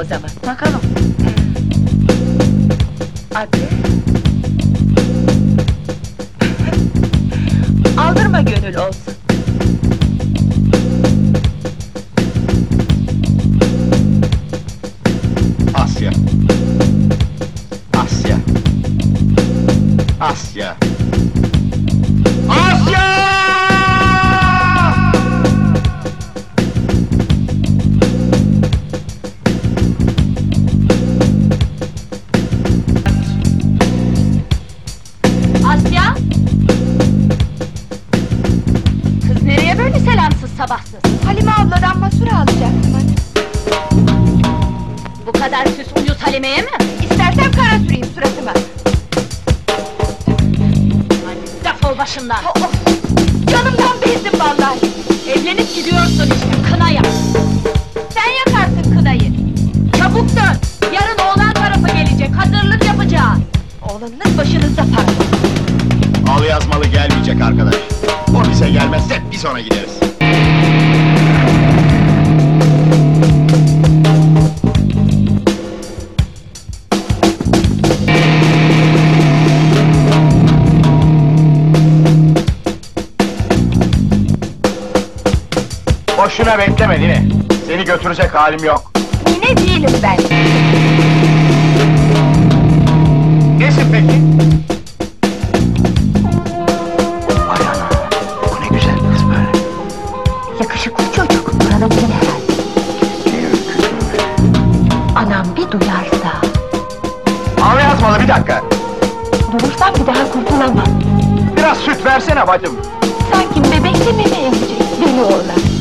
zaman. Bakalım. Adı? Aldırma gönül olsun. Asya. Asya. Asya. Asya! Asya! Kız nereye böyle selamsız sabahsız? Halime abladan masura alacaktım hani. Bu kadar süs uyuz Halime'ye mi? İstersem kara süreyim suratıma. Hadi defol başımdan! Of! Canımdan bezdim vallahi! Evlenip gidiyorsun işte, kına yak! Sen yakarsın kınayı! Çabuk dön! Yarın oğlan tarafı gelecek, hazırlık yapacağız! Oğlanınız başınızda para! Al yazmalı gelmeyecek arkadaş. O bize gelmezse biz ona gideriz. Boşuna bekleme Nine. Seni götürecek halim yok. Yine değilim ben! Nesin peki? Ay ana, bu ne güzel kız böyle. Yakışıklı çocuk, buranın bile herhalde. Ne ürkütüm be. Anam bir duyarsa... Al yazmalı bir dakika. Durursam bir daha kurtulamam. Biraz süt versene bacım. Sanki bebekle mi emecek deli oğlan?